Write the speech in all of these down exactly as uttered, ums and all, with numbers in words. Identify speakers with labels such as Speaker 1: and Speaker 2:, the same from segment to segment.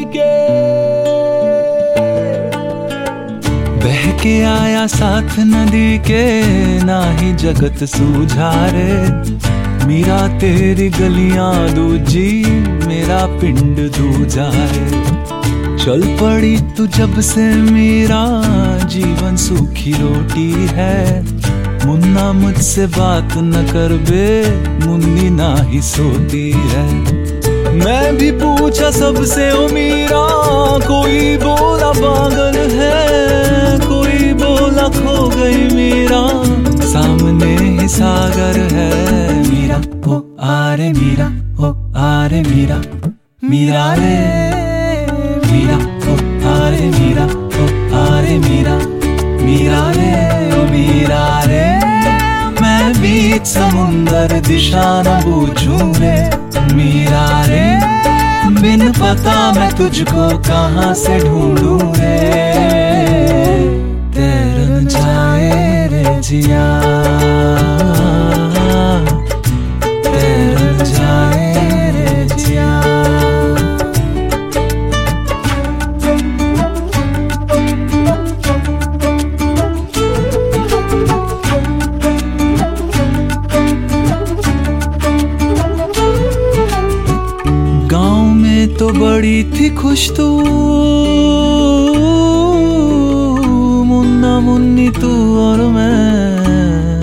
Speaker 1: के। बह के आया साथ नदी के, ना ही जगत सूझा रे। मीरा तेरी गलियां दूजी, मेरा पिंड दूजा रे। चल पड़ी तू जब से मेरा जीवन सूखी रोटी है। मुन्ना मुझसे बात न कर बे, मुन्नी ना ही सोती है। मैं भी पूछा सबसे ओ मीरा, कोई बोला पागल है, कोई बोला खो गई मीरा, सामने ही सागर है। मीरा ओ आरे मीरा, ओ आरे मीरा, मीरा रे मीरा ओ आरे मीरा, ओ आरे मीरा, मीरा रे ओ मीरा रे। मैं बीच समुंदर दिशा न बूझूं रे, मीरा रे। बिन पता मैं तुझको कहाँ से ढूंढूं रे। तैर जाए रे जिया, तैर जाए रे जिया। तो बड़ी थी खुश तू, मुन्ना मुन्नी तू और मैं।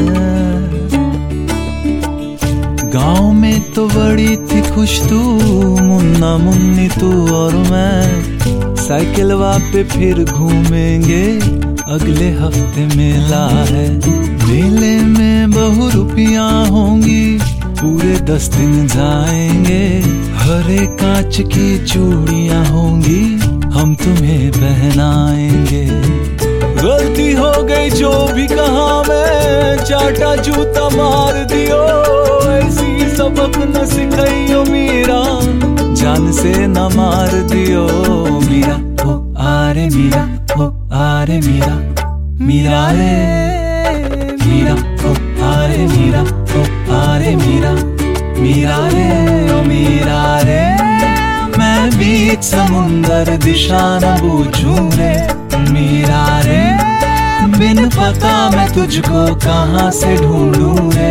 Speaker 1: गाँव में तो बड़ी थी खुश तू, मुन्ना मुन्नी तू और मैं। साइकिलवा पे फिर घूमेंगे, अगले हफ्ते मेला है। मेले में बहु रुपया होंगी, पूरे दस दिन जाएंगे। हरे कांच की चूड़ियां होंगी, हम तुम्हें पहनाएंगे। गलती हो गई जो भी कहा मैं, चाटा जूता मार दियो। ऐसी सबक न सिखाइयो मीरा, जान से न मार दियो। मीरा ओ आरे मीरा, ओ आरे मीरा, मीरा रे मीरा ओ आरे मीरा, ओ आरे मीरा, मीरा रे ओ मीरा रे। मैं बीच समुंदर दिशा न बूझूं रे, मीरा रे। बिन पता मैं तुझको कहाँ से ढूंढूं रे।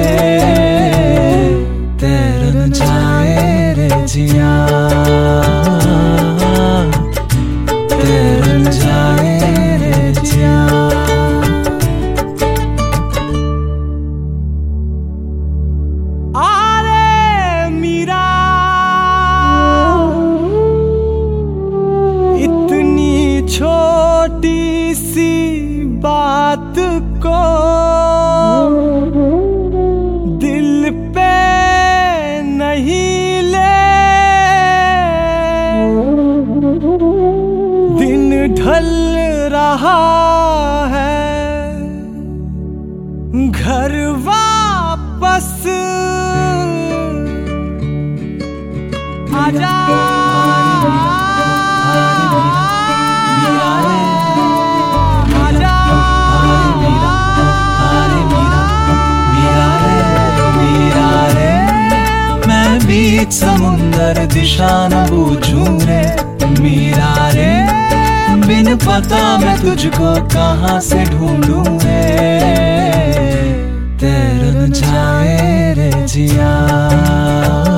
Speaker 1: तैर जाए रे जिया, तैर जाए रे जिया।
Speaker 2: छोटी सी बात को दिल पे नहीं ले। दिन ढल रहा है, घर वापस आजा।
Speaker 1: समुंदर दिशा न बूझूं रे, मीरा रे। बिन पता मैं तुझको कहाँ से ढूंढूं रे। तैर जाए रे जिया।